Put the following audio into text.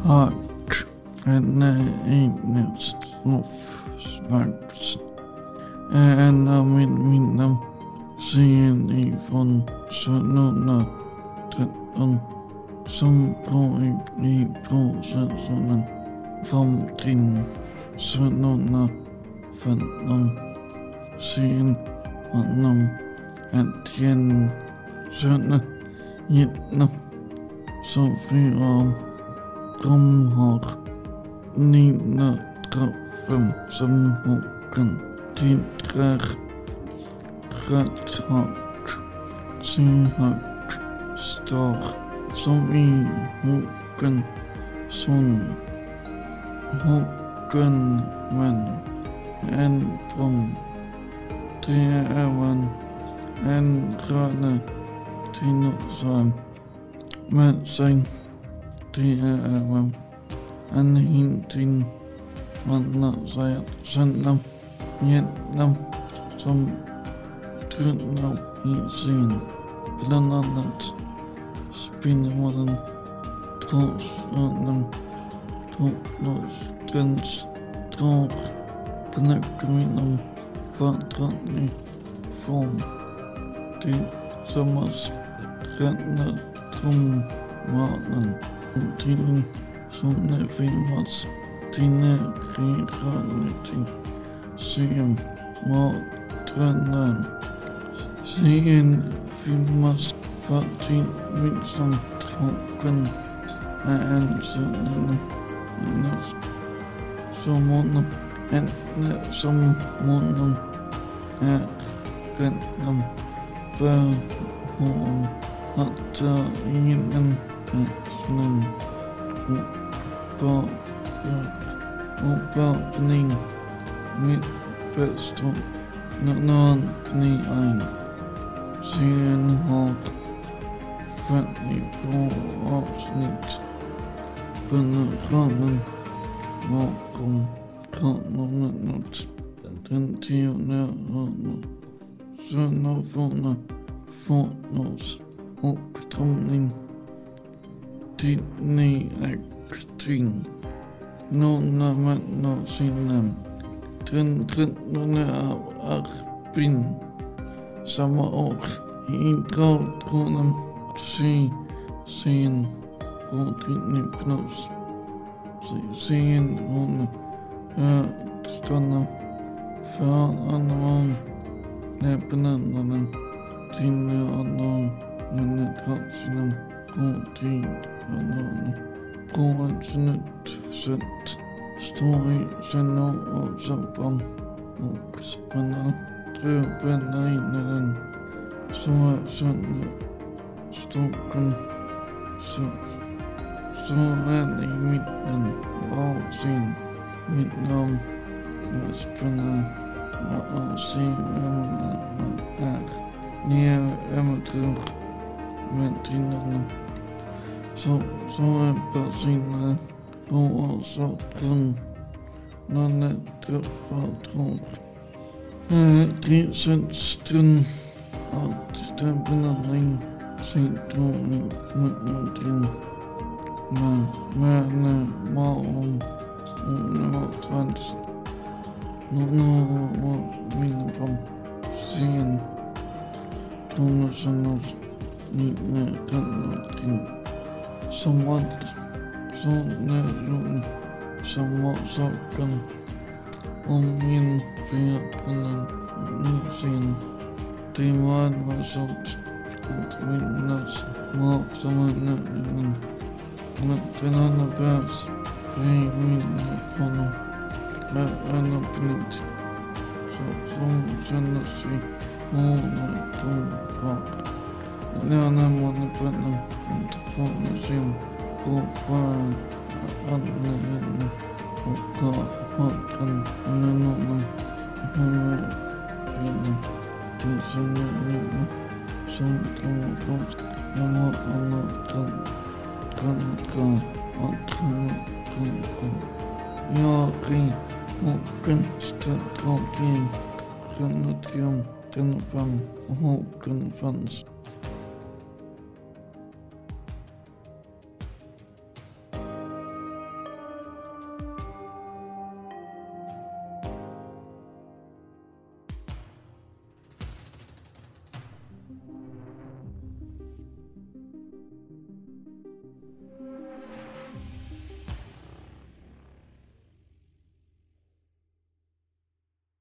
Hark and the eagerness of sparks, and minam seeing ifrån sådana 13 som pågick i processen framtiden sådana 15 sedan honom att igen sådana gärna så fyra de har nina träffen som hokan titrar rätt högt, sin högt star som i hokan sån hokan men en från tre även en gröna tinosa men sen tre även en hintin manna säger sända genom som trunna i sin bland annat spindelmannen trådsönden trådlösdens tråd knäckminnen fördragning form tillsammans räddna trummanen till som det filmas till krigrande sen matrännan sen filmas för till vilsen tråken är en sådan som honom som honom är rädda för honom att ta ingen ängslan och vakning mitt bästa någon kni ein sen har färdig på avsnitt kunde kranen bakom kranen något den 10:e sådana forna fotnos och tromning till ny äkting några människor sina tränderna av Arbin samma år i dragtråden sen rådgivning knas sen hon stanna för annan läppenändarna till annan men trots sina rådgivning annan på ett snett sätt står i sina och sampan och spänna tröpenna in i den så sönder stocken så är det i mitten av sin mitt namn och spänna och se är ner över med tindarna så är personen på sorten när det träffar tror trivselstrun att stämplarna in sin trådning mot någonting men morgon och trans några minnen från sen tonårsarnas minne kan någonting som allt sådana som var saken om min förhjärtanden i sin timmar var sånt att minnas var som en nödvändig men den andra vers fri minne från en annan punkt som känner sig hårda tomfart den andra månaden på den inte får sin på för anledning och ta hakan med någon film till sin människa som kan få någon annan kan jag ring och en ständragen kan jag den fram och hakan fanns